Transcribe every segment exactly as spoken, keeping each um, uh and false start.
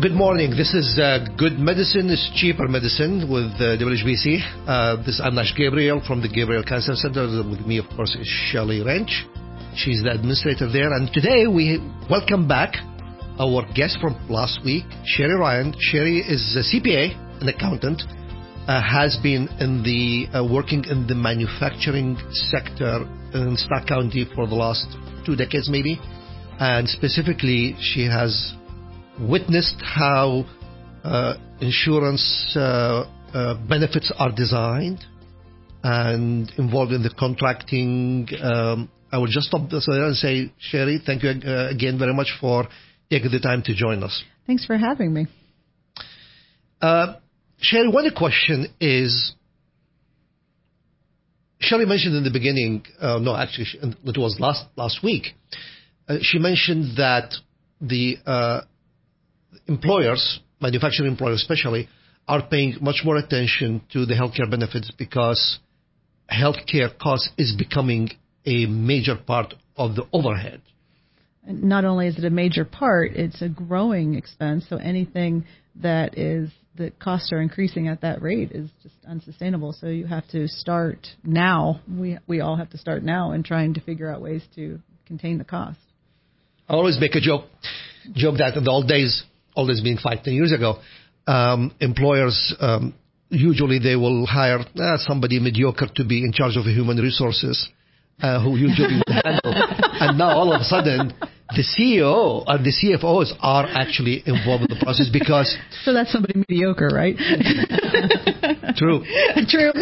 Good morning. This is uh, Good Medicine is Cheaper Medicine with uh, W H B C. Uh, this, I'm Nash Gabriel from the Gabriel Cancer Center. With me, of course, is Shelley Wrench. She's the administrator there. And today we welcome back our guest from last week, Sherry Ryan. Sherry is a C P A, an accountant, uh, has been in the uh, working in the manufacturing sector in Stark County for the last two decades maybe. And specifically, she has witnessed how uh, insurance uh, uh, benefits are designed and involved in the contracting. Um, I will just stop this there and say, Sherry, thank you uh, again very much for taking the time to join us. Thanks for having me. Uh, Sherry, one question is, Sherry mentioned in the beginning, uh, no, actually, it was last last week, uh, she mentioned that the uh, employers, manufacturing employers especially, are paying much more attention to the healthcare benefits because healthcare cost is becoming a major part of the overhead. And not only is it a major part, it's a growing expense. So anything that is the costs are increasing at that rate is just unsustainable. So you have to start now. We we all have to start now in trying to figure out ways to contain the cost. I always make a joke, joke that in the old days, all this being five, ten years ago, um, employers, um, usually they will hire uh, somebody mediocre to be in charge of human resources, uh, who usually would handle. And now all of a sudden, the C E O or the C F Os are actually involved in the process because... So that's somebody mediocre, right? True. True.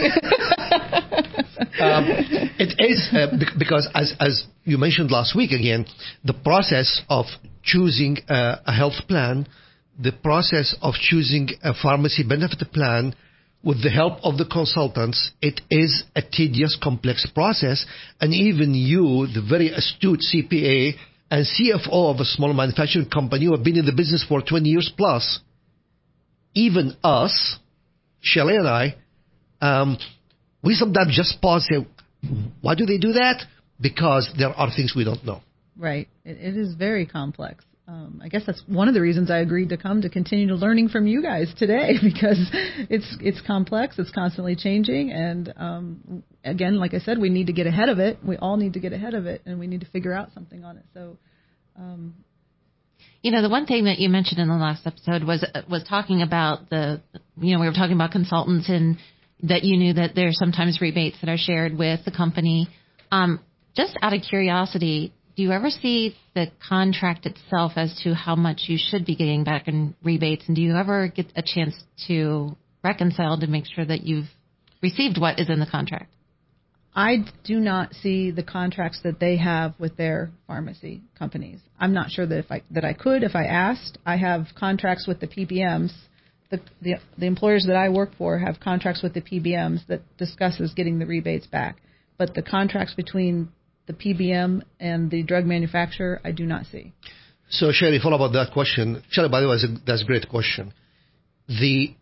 um, it is uh, because, as, as you mentioned last week again, the process of choosing a, a health plan, the process of choosing a pharmacy benefit plan with the help of the consultants, it is a tedious, complex process. And even you, the very astute C P A and C F O of a small manufacturing company who have been in the business for twenty years plus, even us, Shelley and I, um, we sometimes just pause and say, why do they do that? Because there are things we don't know. Right. It, it is very complex. Um, I guess that's one of the reasons I agreed to come to continue learning from you guys today, because it's it's complex, it's constantly changing, and um, again, like I said, we need to get ahead of it. We all need to get ahead of it, and we need to figure out something on it. So, um, you know, the one thing that you mentioned in the last episode was was talking about the, you know, we were talking about consultants and that you knew that there's sometimes rebates that are shared with the company. Um, just out of curiosity, do you ever see the contract itself as to how much you should be getting back in rebates? And do you ever get a chance to reconcile to make sure that you've received what is in the contract? I do not see the contracts that they have with their pharmacy companies. I'm not sure that if I that I could if I asked. I have contracts with the P B Ms. The, the the employers that I work for have contracts with the P B Ms that discusses getting the rebates back. But the contracts between the P B M and the drug manufacturer, I do not see. So, Sherry, follow up on that question. Sherry, by the way, that's a great question. The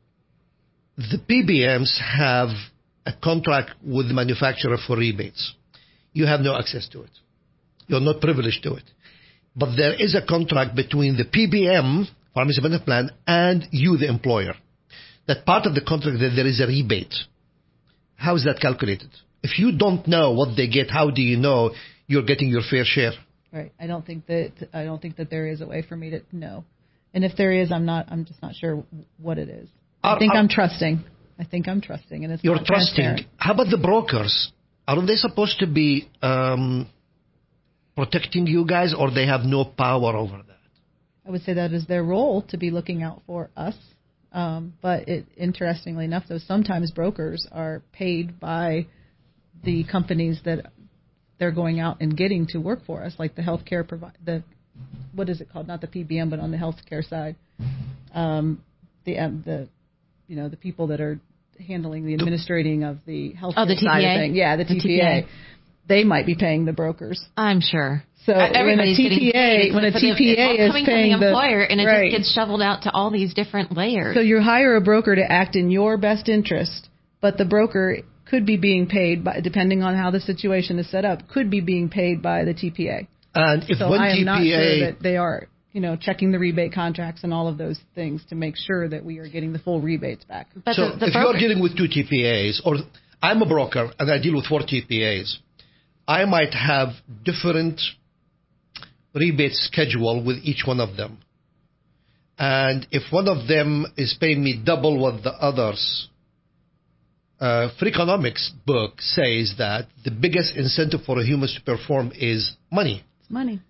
the P B Ms have a contract with the manufacturer for rebates. You have no access to it. You're not privileged to it. But there is a contract between the P B M, Pharmacy Benefit Plan, and you, the employer. That part of the contract that there is a rebate. How is that calculated? If you don't know what they get, how do you know you're getting your fair share? Right. I don't think that I don't think that there is a way for me to know. And if there is, I'm not. I'm just not sure what it is. Are, I think are, I'm trusting. I think I'm trusting, and it's you're not trusting. How about the brokers? Aren't they supposed to be um, protecting you guys, or they have no power over that? I would say that is their role to be looking out for us. Um, but it, interestingly enough, though, sometimes brokers are paid by the companies that they're going out and getting to work for us, like the healthcare provider, the what is it called? Not the P B M, but on the healthcare side, um, the um, the you know the people that are handling the administrating of the healthcare oh, the T P A? Side of things. Yeah, the, the T P A. T P A. They might be paying the brokers. I'm sure. So when a T P A, when a T P A is coming paying from the employer, the, and it right. just gets shoveled out to all these different layers. So you hire a broker to act in your best interest, but the broker could be being paid, by, depending on how the situation is set up, could be being paid by the T P A. And if so one I am T P A, not sure that they are you know, checking the rebate contracts and all of those things to make sure that we are getting the full rebates back. But so the, the if broker- you're dealing with two T P As, or I'm a broker and I deal with four T P As, I might have different rebate schedule with each one of them. And if one of them is paying me double what the others, uh, Freakonomics book says that the biggest incentive for a human to perform is money. It's money.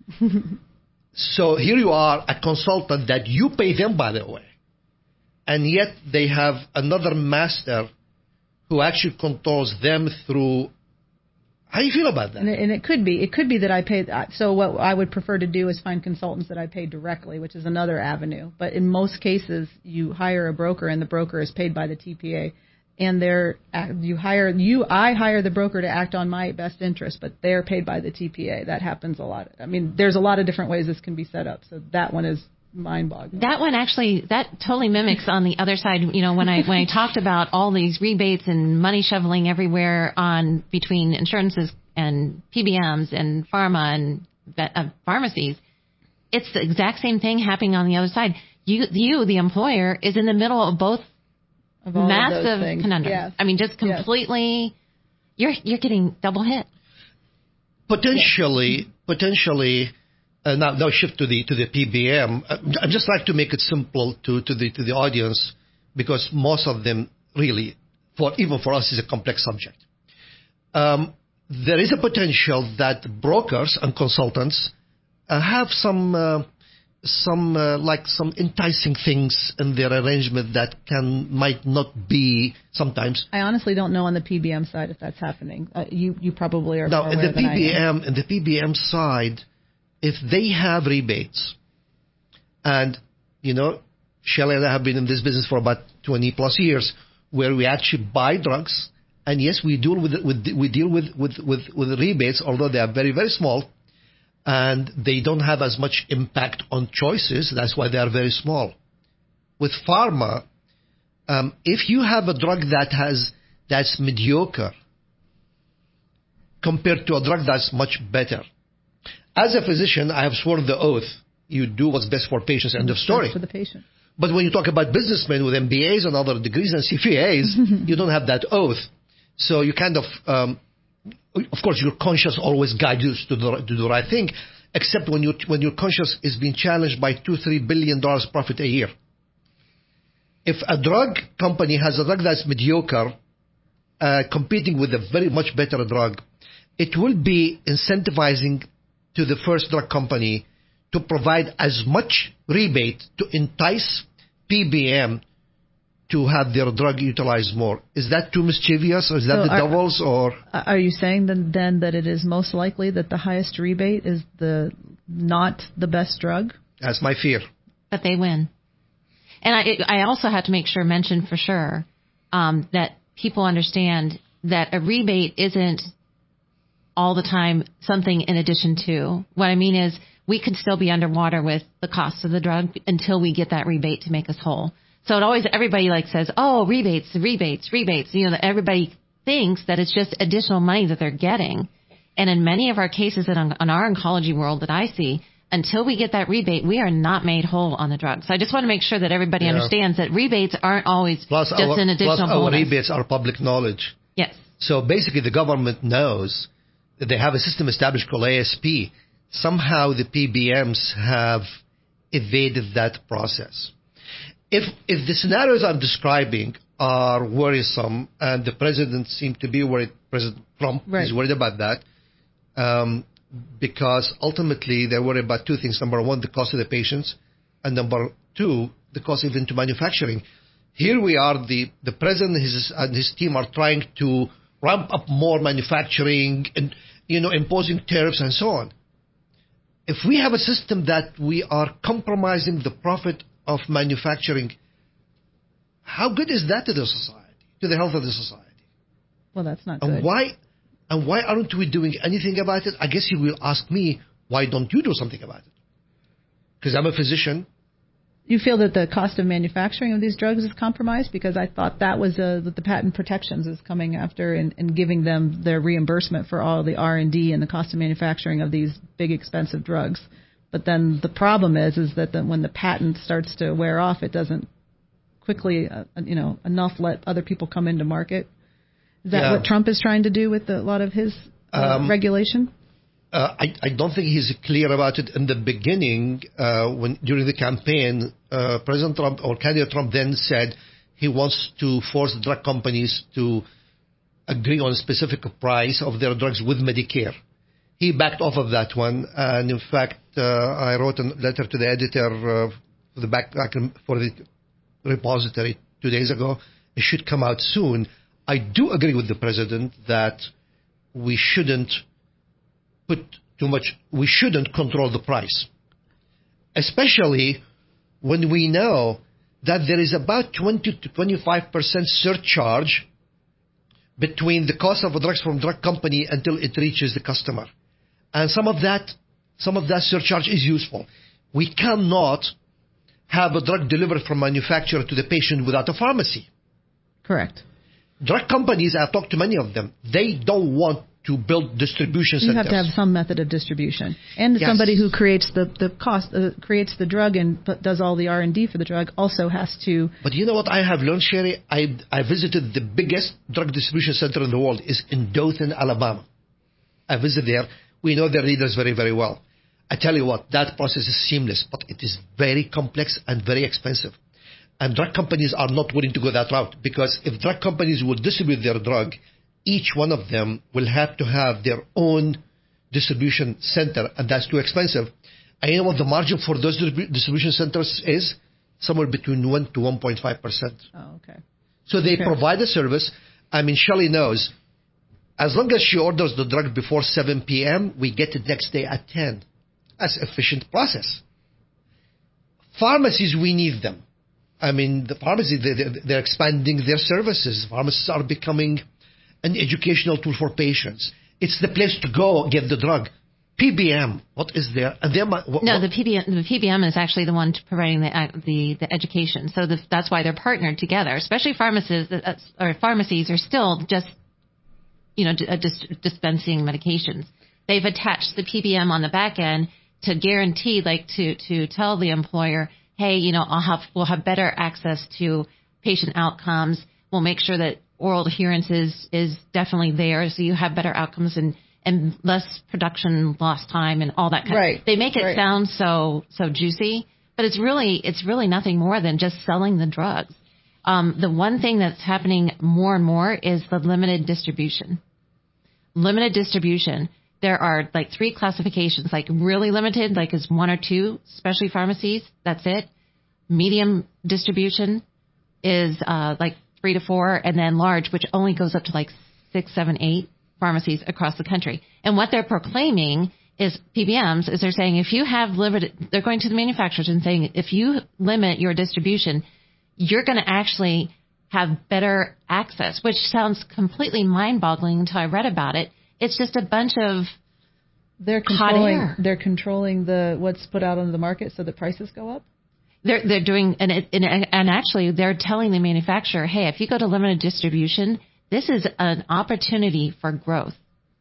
So here you are, a consultant that you pay them, by the way, and yet they have another master who actually controls them through. How do you feel about that? And it, and it could be. It could be that I pay. So what I would prefer to do is find consultants that I pay directly, which is another avenue. But in most cases, you hire a broker, and the broker is paid by the T P A. And they're you hire you. I hire the broker to act on my best interest, but they're paid by the T P A. That happens a lot. I mean, there's a lot of different ways this can be set up. So that one is mind-boggling. That one actually, that totally mimics on the other side. You know, when I when I talked about all these rebates and money shoveling everywhere on between insurances and P B Ms and pharma and vet, uh, pharmacies, it's the exact same thing happening on the other side. You, you, the employer, is in the middle of both Of all massive of those things. conundrums. Yes. I mean, just completely, yes. you're you're getting double hit. Potentially, potentially. Uh, now, now shift to the to the P B M. Uh, I just like to make it simple to, to the to the audience because most of them really, for even for us, is a complex subject. Um, there is a potential that brokers and consultants uh, have some uh, some uh, like some enticing things in their arrangement that can might not be sometimes. I honestly don't know on the P B M side if that's happening. Uh, you you probably are. Now, more in aware the than I P B M, am. in the P B M side, if they have rebates, and, you know, Shelley and I have been in this business for about twenty plus years, where we actually buy drugs, and yes, we deal with, with we deal with, with, with, with rebates, although they are very, very small, and they don't have as much impact on choices. That's why they are very small. With pharma, um, if you have a drug that has that's mediocre compared to a drug that's much better, as a physician, I have sworn the oath, you do what's best for patients, end of story. Best for the patient. But when you talk about businessmen with M B As and other degrees and C P As, you don't have that oath. So you kind of, um, of course, your conscience always guides you to, the, to do the right thing, except when, you, when your conscience is being challenged by two, three billion dollars profit a year. If a drug company has a drug that's mediocre, uh, competing with a very much better drug, it will be incentivizing to the first drug company to provide as much rebate to entice P B M to have their drug utilized more. Is that too mischievous, or is that So the are, devils, or? Are you saying then, then that it is most likely that the highest rebate is the not the best drug? That's my fear. But they win. And I, I also have to make sure, mention for sure, um, that people understand that a rebate isn't all the time something in addition to. What I mean is we could still be underwater with the cost of the drug until we get that rebate to make us whole. So it always, everybody like says, oh, rebates, rebates, rebates. You know, everybody thinks that it's just additional money that they're getting. And in many of our cases in, in our oncology world that I see, until we get that rebate, we are not made whole on the drug. So I just want to make sure that everybody Yeah. understands that rebates aren't always Plus just our, an additional plus our bonus. rebates are public knowledge. Yes. So basically the government knows that they have a system established called A S P. Somehow the P B Ms have evaded that process. If if the scenarios I'm describing are worrisome, and the president seemed to be worried, President Trump Right. is worried about that, um, because ultimately they're worried about two things. Number one, the cost of the patients, and number two, the cost even to manufacturing. Here we are, the, the president and his, and his team are trying to ramp up more manufacturing and, you know, imposing tariffs and so on. If we have a system that we are compromising the profit of manufacturing, how good is that to the society, to the health of the society? Well, that's not good. And why, and why aren't we doing anything about it? I guess you will ask me, why don't you do something about it? Because I'm a physician. You feel that the cost of manufacturing of these drugs is compromised? Because I thought that was uh, that the patent protections is coming after and, and giving them their reimbursement for all the R and D and the cost of manufacturing of these big expensive drugs. But then the problem is, is that then when the patent starts to wear off, it doesn't quickly, uh, you know, enough let other people come into market. Is that yeah. what Trump is trying to do with a lot of his uh, um, regulation? Uh, I, I don't think he's clear about it in the beginning. Uh, when during the campaign, uh, President Trump or candidate Trump then said he wants to force drug companies to agree on a specific price of their drugs with Medicare. He backed off of that one, and in fact, uh, I wrote a letter to the editor uh, for the back, back for the repository two days ago. It should come out soon. I do agree with the president that we shouldn't put too much. We shouldn't control the price, especially when we know that there is about twenty to twenty-five percent surcharge between the cost of a drugs from drug company until it reaches the customer. And some of that, some of that surcharge is useful. We cannot have a drug delivered from manufacturer to the patient without a pharmacy. Correct. Drug companies, I've talked to many of them, they don't want to build distribution centers. You have to have some method of distribution. And yes. somebody who creates the, the cost, uh, creates the drug and does all the R and D for the drug also has to... But you know what I have learned, Sherry? I, I visited the biggest drug distribution center in the world is in Dothan, Alabama. I visited there. We know their leaders very, very well. I tell you what, that process is seamless, but it is very complex and very expensive. And drug companies are not willing to go that route, because if drug companies will distribute their drug, each one of them will have to have their own distribution center, and that's too expensive. And you know what the margin for those distribution centers is? Somewhere between one to one point five percent. Oh, okay. So they okay. provide a service. I mean, Shelley knows, as long as she orders the drug before seven p.m., we get it next day at ten. That's an efficient process. Pharmacies, we need them. I mean, the pharmacies, they, they're expanding their services. Pharmacies are becoming an educational tool for patients. It's the place to go get the drug. P B M, what is there? And there what, no, what? the P B M, the P B M is actually the one providing the the, the education. So the, that's why they're partnered together. Especially pharmacies or pharmacies are still just, you know, dis- dispensing medications. They've attached the P B M on the back end to guarantee, like to to tell the employer, hey, you know, I'll have we'll have better access to patient outcomes. We'll make sure that oral adherence is, is definitely there, so you have better outcomes and, and less production lost time and all that kind right. of. They make it right. sound so so juicy, but it's really it's really nothing more than just selling the drugs. Um, the one thing that's happening more and more is the limited distribution. Limited distribution. There are like three classifications, like really limited, like is one or two specialty pharmacies. That's it. Medium distribution is uh, like three to four, and then large, which only goes up to like six, seven, eight pharmacies across the country. And what they're proclaiming is P B Ms is they're saying if you have limited, they're going to the manufacturers and saying if you limit your distribution, you're going to actually have better access, which sounds completely mind-boggling until I read about it. It's just a bunch of they're controlling hot air. They're controlling the what's put out on the market so the prices go up. They're they're doing and it, and, and actually they're telling the manufacturer, hey, if you go to limited distribution, this is an opportunity for growth.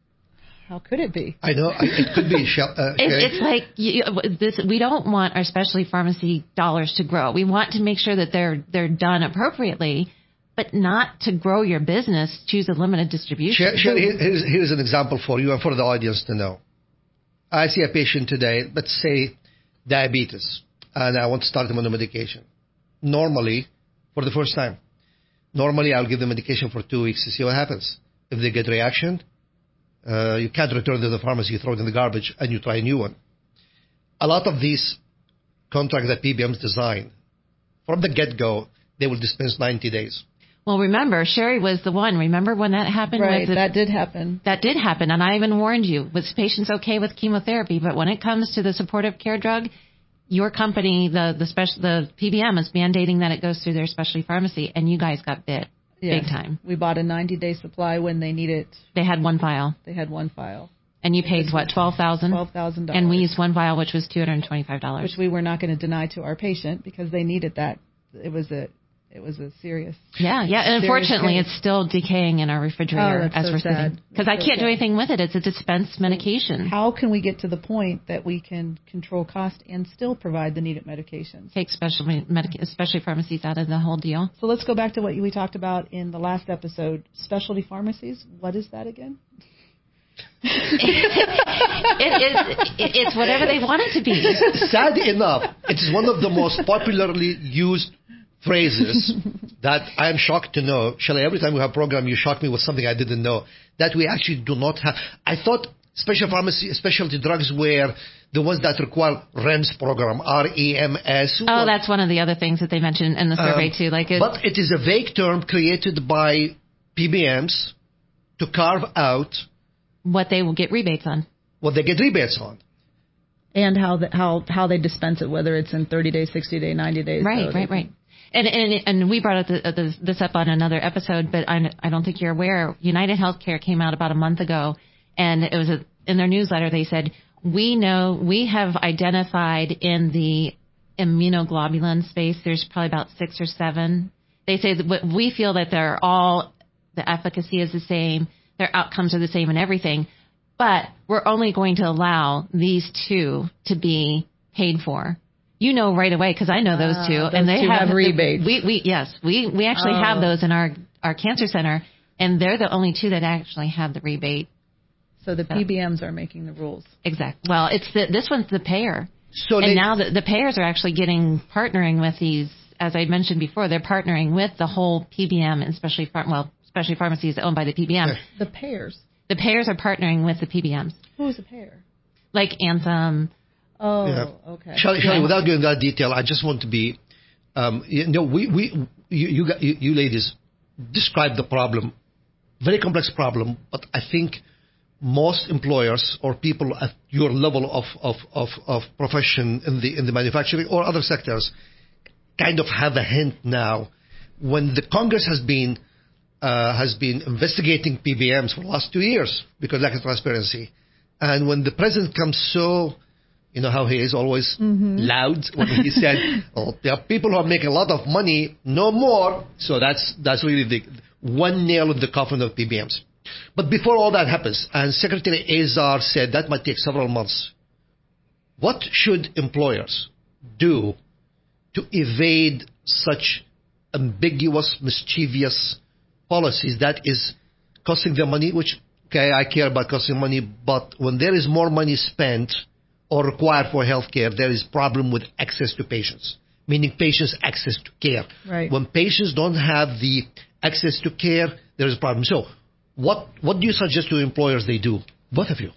How could it be? I know it could be. Uh, it's, it's like you, this. We don't want our specialty pharmacy dollars to grow. We want to make sure that they're they're done appropriately, but not to grow your business. Choose a limited distribution. Sure, here's, here's an example for you and for the audience to know. I see a patient today, let's say diabetes, and I want to start them on the medication. Normally, for the first time, normally I'll give them medication for two weeks to see what happens. If they get reaction, uh, you can't return to the pharmacy, you throw it in the garbage, and you try a new one. A lot of these contracts that P B Ms design, from the get-go, they will dispense ninety days. Well, remember, Sherry was the one. Remember when that happened? Right, with the, that did happen. That did happen, and I even warned you. Was patients okay with chemotherapy? But when it comes to the supportive care drug, your company, the the special, the P B M, is mandating that it goes through their specialty pharmacy, and you guys got bit yes. big time. We bought a ninety-day supply when they need it. They had one vial. They had one vial. And you paid, what, twelve thousand dollars? twelve thousand dollars. And we used one vial, which was two hundred twenty-five dollars. Which we were not going to deny to our patient because they needed that. It was a It was a serious. Yeah, yeah. And unfortunately, serious it's still decaying in our refrigerator Oh, that's as so we're sad. sitting. Because I That's so can't do sad. anything with it. It's a dispensed medication. How can we get to the point that we can control cost and still provide the needed medications? Take special medic- especially pharmacies out of the whole deal. So let's go back to what we talked about in the last episode. Specialty pharmacies. What is that again? it is. It, it's whatever they want it to be. Sad enough, it is one of the most popularly used phrases that I am shocked to know. Shelley, every time we have a program, you shock me with something I didn't know, that we actually do not have. I thought special pharmacy, specialty drugs were the ones that require R E M S program, R E M S. Oh, that's one of the other things that they mentioned in the survey um, too. Like, it, But it is a vague term created by P B Ms to carve out what they will get rebates on. what they get rebates on. And how the, how how they dispense it, whether it's in thirty days, sixty days, ninety days. Right, so right, they- right. And and and we brought up the, the, this up on another episode, but I, I don't think you're aware. United Healthcare came out about a month ago, and it was a, in their newsletter. They said, we know we have identified in the immunoglobulin space. There's probably about six or seven. They say that we feel that they're all the efficacy is the same, their outcomes are the same, and everything. But we're only going to allow these two to be paid for. You know right away, because I know those Ah, two, those and they two have, have rebates. We, we yes, we we actually Oh. have those in our our cancer center, and they're the only two that actually have the rebate. So the P B Ms are making the rules. Exactly. Well, it's the, this one's the payer, So and they, now the, the payers are actually getting partnering with these. As I mentioned before, they're partnering with the whole P B M, and especially phar- well, especially pharmacies owned by the P B M. Okay. The payers. The payers are partnering with the P B Ms, Who's a payer? like Anthem. Oh, Yeah. okay. Shelley, Shelley, Yeah. without going into that detail, I just want to be, um, you know, we, we, you, you, got- you, you ladies described the problem, very complex problem, but I think most employers or people at your level of, of, of, of profession in the, in the manufacturing or other sectors kind of have a hint now. When the Congress has been, uh, has been investigating P B Ms for the last two years because lack of transparency, and when the president comes so, you know how he is always loud when he said, oh, there are people who are making a lot of money, no more. So that's that's really the one nail in the coffin of P B Ms. But before all that happens, and Secretary Azar said that might take several months, what should employers do to evade such ambiguous, mischievous policies that is costing them money, which, okay, I care about costing money, but when there is more money spent or required for healthcare, there is problem with access to patients, meaning patients' access to care. Right. When patients don't have the access to care, there is a problem. So what, what do you suggest to employers they do? Both of you.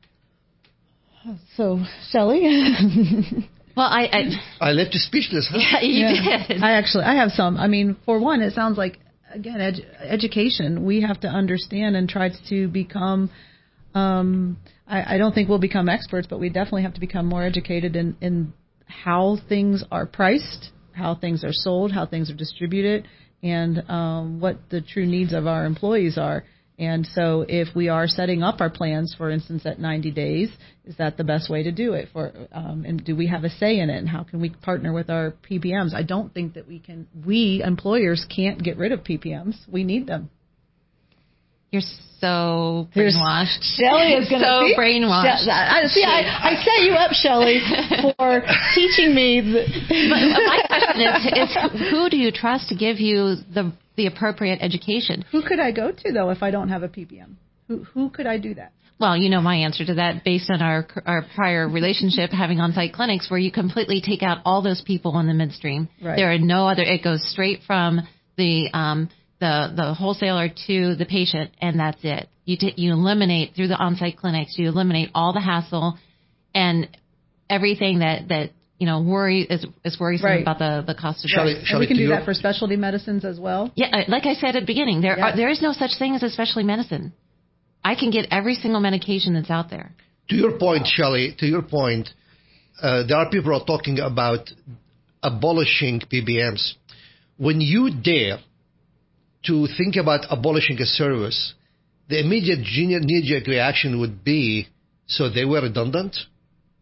So, Shelley? Well, I, I I left you speechless, huh? yeah, you Yeah. did. I actually, I have some. I mean, for one, it sounds like, again, edu- education. We have to understand and try to become, um, I, I don't think we'll become experts, but we definitely have to become more educated in, in how things are priced, how things are sold, how things are distributed, and um, what the true needs of our employees are. And so if we are setting up our plans, for instance, at ninety days, is that the best way to do it? For um, and do we have a say in it? And how can we partner with our P B Ms? I don't think that we can, we employers can't get rid of P B Ms. We need them. You're so Here's- brainwashed. Shelley is going to so see, brainwashed. She- I, see, I, I set you up, Shelley, for teaching me. The, But my question is, is, who do you trust to give you the the appropriate education? who could I go to though if I don't have a P B M? Who who could I do that? Well, you know my answer to that based on our our prior relationship having on-site clinics where you completely take out all those people in the midstream. Right. There are no other. It goes straight from the um, the the wholesaler to the patient, and that's it. You t- you eliminate through the on-site clinics. You eliminate all the hassle and everything that that you know worry is is worrisome Right. about the the cost of Shelley, drugs. And Shelley, we can to do your- that for specialty medicines as well. Yeah, uh, like I said at the beginning, there Yeah. are, there is no such thing as a specialty medicine. I can get every single medication that's out there. To your point, Shelley, to your point, uh, there are people who are talking about abolishing P B Ms. When you dare to think about abolishing a service, the immediate knee-jerk reaction would be, so they were redundant?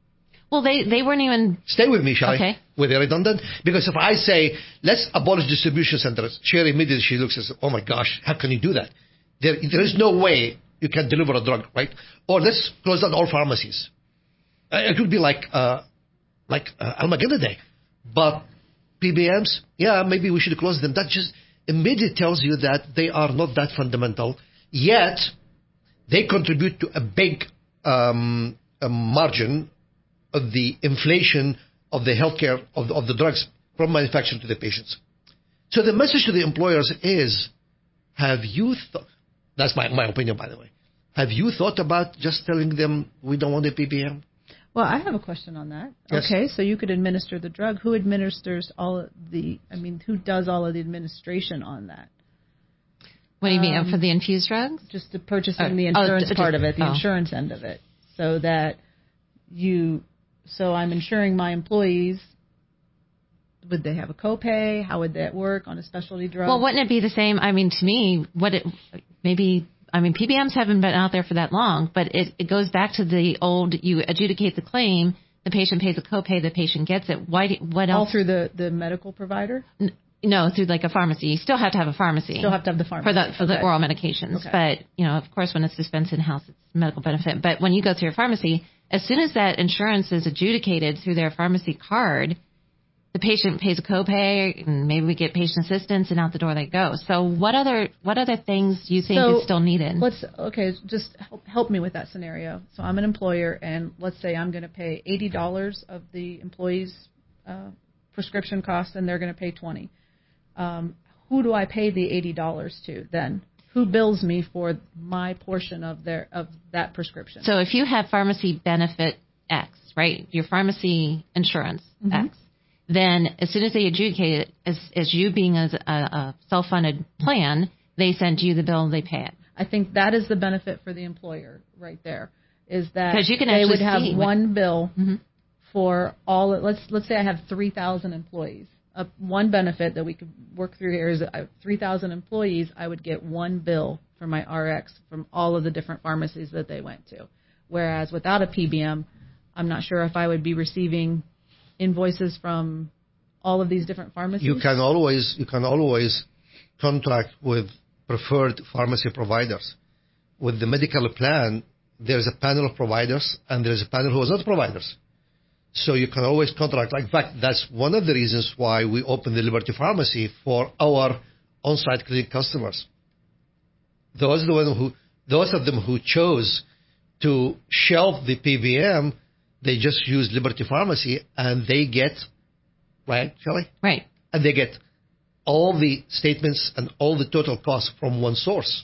Well, they, they weren't even... Stay with me, shall okay. I? Were they redundant? Because if I say, let's abolish distribution centers, Sherry immediately she looks and says, oh my gosh, how can you do that? There, there is no way you can deliver a drug, right? Or let's close down all pharmacies. Uh, It would be like uh, like uh, Armageddon Day. But P B Ms, yeah, maybe we should close them. That just immediately tells you that they are not that fundamental, yet they contribute to a big um, a margin of the inflation of the healthcare of the, of the drugs from manufacturer to the patients. So the message to the employers is, have you th- that's my, my opinion, by the way. Have you thought about just telling them we don't want a P B M? Well, I have a question on that. Yes. Okay, so you could administer the drug. Who administers all of the, I mean, who does all of the administration on that? What do you mean, Um, for the infused drugs? Just the purchasing Oh, the oh, insurance d- part of it, the oh. insurance end of it. So that you, so I'm insuring my employees. Would they have a copay? How would that work on a specialty drug? Well, wouldn't it be the same? I mean, to me, what it maybe, I mean, P B Ms haven't been out there for that long, but it, it goes back to the old, you adjudicate the claim, the patient pays a copay, the patient gets it. Why? Do, what else? All through the, the medical provider? N- No, through like a pharmacy. You still have to have a pharmacy. Still have to have the pharmacy. For the, for the Okay. oral medications. Okay. But, you know, of course, when it's dispensed in-house, it's medical benefit. But when you go through a pharmacy, as soon as that insurance is adjudicated through their pharmacy card, the patient pays a copay, and maybe we get patient assistance, and out the door they go. So what other what other things do you think So is still needed? Let's okay, just help, help me with that scenario. So I'm an employer, and let's say I'm going to pay eighty dollars of the employee's uh, prescription costs, and they're going to pay twenty. Um, who do I pay the eighty dollars to then? Who bills me for my portion of their of that prescription? So if you have pharmacy benefit X, right, your pharmacy insurance Mm-hmm. X, then as soon as they adjudicate it, as, as you being as a, a self-funded plan, they send you the bill and they pay it. I think that is the benefit for the employer right there, is that 'Cause you can they actually would have see what- one bill Mm-hmm. for all. Let's let's say I have three thousand employees. Uh, one benefit that we could work through here is that I have three thousand employees. I would get one bill for my R X from all of the different pharmacies that they went to. Whereas without a P B M, I'm not sure if I would be receiving invoices from all of these different pharmacies. You can always you can always contract with preferred pharmacy providers. With the medical plan, there's a panel of providers and there's a panel who is not providers. So you can always contract. In fact, that's one of the reasons why we opened the Liberty Pharmacy for our on-site clinic customers. Those are the one who, those of them who chose to shelf the P B M, they just use Liberty Pharmacy and they get, right, Shelley? Right. And they get all the statements and all the total costs from one source.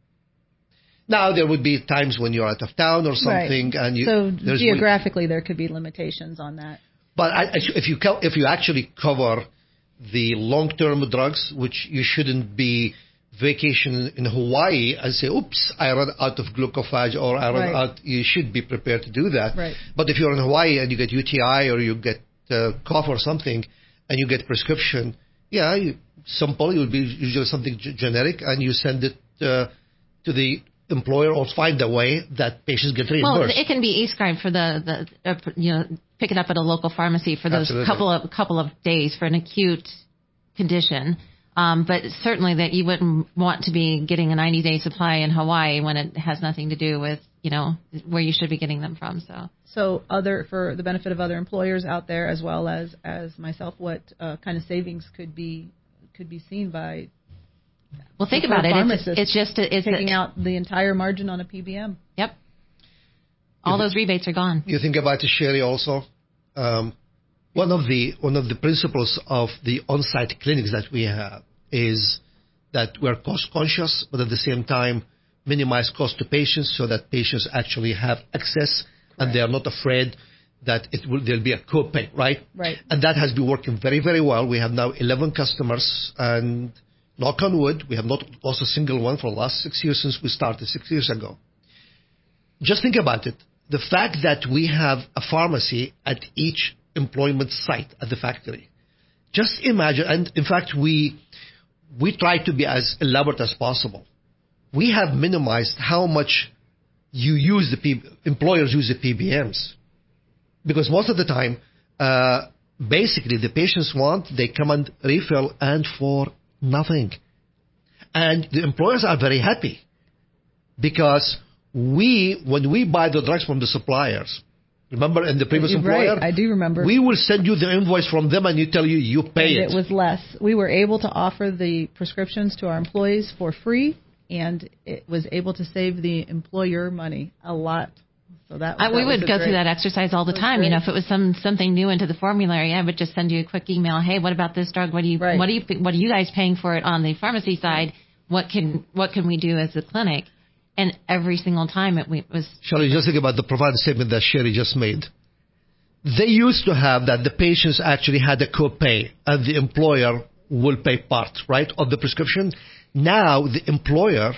Now, there would be times when you're out of town or something, Right. and you, so there's geographically there could be limitations on that. But I, I- if you co- if you actually cover the long-term drugs, which you shouldn't be vacation in Hawaii and say, "Oops, I ran out of glucophage," or "I ran Right. out," you should be prepared to do that. Right. But if you're in Hawaii and you get U T I or you get uh, cough or something, and you get prescription, yeah, you, some poly would be usually something g- generic, and you send it uh, to the employer or find a way that patients get Well, reimbursed. it can be e-scribed for the, the uh, you know, pick it up at a local pharmacy for those Absolutely. couple of couple of days for an acute condition. Um, but certainly that you wouldn't want to be getting a ninety-day supply in Hawaii when it has nothing to do with, you know, where you should be getting them from. So So other for the benefit of other employers out there, as well as as myself, what uh, kind of savings could be could be seen by well, think for about it. It's, pharmacists it's just a, it's taking a, out the entire margin on a P B M? Yep. All those rebates are gone. You think about it, Sherry, also. Um, one of the one of the principles of the on-site clinics that we have is that we're cost conscious, but at the same time minimize cost to patients so that patients actually have access and they are not afraid that it will there'll be a copay, right? Right. And that has been working very, very well. We have now eleven customers, and knock on wood, we have not lost a single one for the last six years since we started six years ago. Just think about it. The fact that we have a pharmacy at each employment site at the factory. Just imagine, and in fact, we we try to be as elaborate as possible. We have minimized how much you use the P, employers use the P B Ms. because most of the time, uh, basically the patients want, they come and refill and for nothing. And the employers are very happy because we, when we buy the drugs from the suppliers, remember in the previous You're employer? Right, I do remember. We will send you the invoice from them and you tell you you pay and it. It was less. We were able to offer the prescriptions to our employees for free, and it was able to save the employer money a lot. So that, I, that we was would a go great, through that exercise all the time. You know, if it was some something new into the formulary, I would just send you a quick email. Hey, what about this drug? What do you Right. what do you what are you guys paying for it on the pharmacy side? What can what can we do as a clinic? And every single time it was. Shelley, just think about the provider statement that Sherry just made. They used to have that the patients actually had a copay and the employer will pay part, right, of the prescription. Now the employer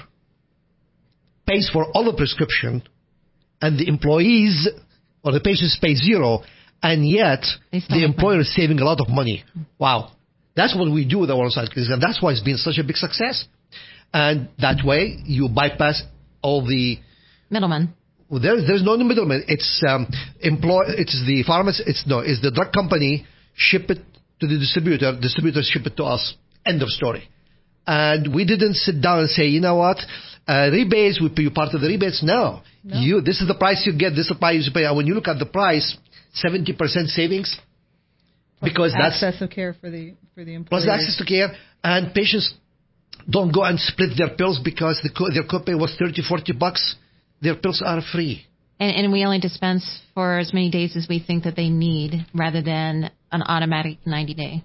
pays for all the prescription and the employees or the patients pay zero, and yet the employer money. is saving a lot of money. Wow. That's what we do with our on-site clinics, and that's why it's been such a big success. And that way you bypass all the middlemen. Well, there, there's no middleman. It's um, employ. It's the pharmacy. It's no. It's the drug company ship it to the distributor. Distributor ship it to us. End of story. And we didn't sit down and say, you know what, uh, rebates. We pay you part of the rebates. No. no. You. This is the price you get. This is the price you pay. And when you look at the price, seventy percent savings. Plus because access that's access of care for the for the employees. Plus access to care, and patients don't go and split their pills because the co- their copay was thirty, forty bucks. Their pills are free. And, and we only dispense for as many days as we think that they need rather than an automatic ninety day.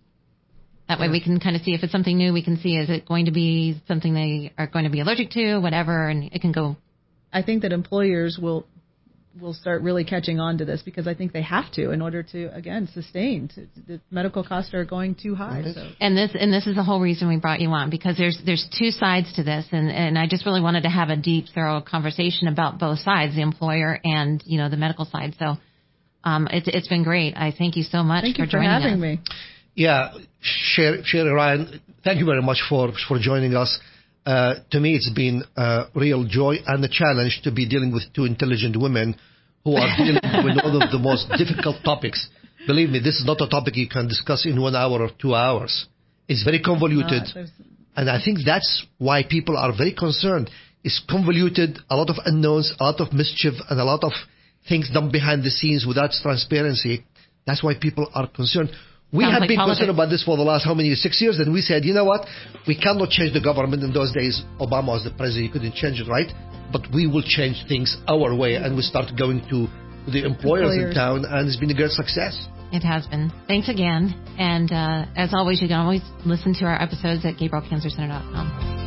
That way we can kind of see if it's something new, we can see is it going to be something they are going to be allergic to, whatever, and it can go. I think that employers will will start really catching on to this because I think they have to in order to, again, sustain. To, the medical costs are going too high. So. And this and this is the whole reason we brought you on, because there's there's two sides to this, and, and I just really wanted to have a deep, thorough conversation about both sides, the employer and, you know, the medical side. So um, it's it's been great. I thank you so much thank for you for joining having us. me. Yeah, Sherry, Sherry Ryan, thank you very much for, for joining us. Uh, to me, it's been a real joy and a challenge to be dealing with two intelligent women who are dealing with one of the most difficult topics. Believe me, this is not a topic you can discuss in one hour or two hours. It's very convoluted. Uh, and I think that's why people are very concerned. It's convoluted, a lot of unknowns, a lot of mischief, and a lot of things done behind the scenes without transparency. That's why people are concerned. We Sounds have like been politics. concerned about this for the last how many years? Six years. And we said, you know what? We cannot change the government. In those days, Obama was the president. You couldn't change it, right? But we will change things our way. And we started going to the employers, employers. in town. And it's been a great success. It has been. Thanks again. And uh, as always, you can always listen to our episodes at gabriel cancer center dot com.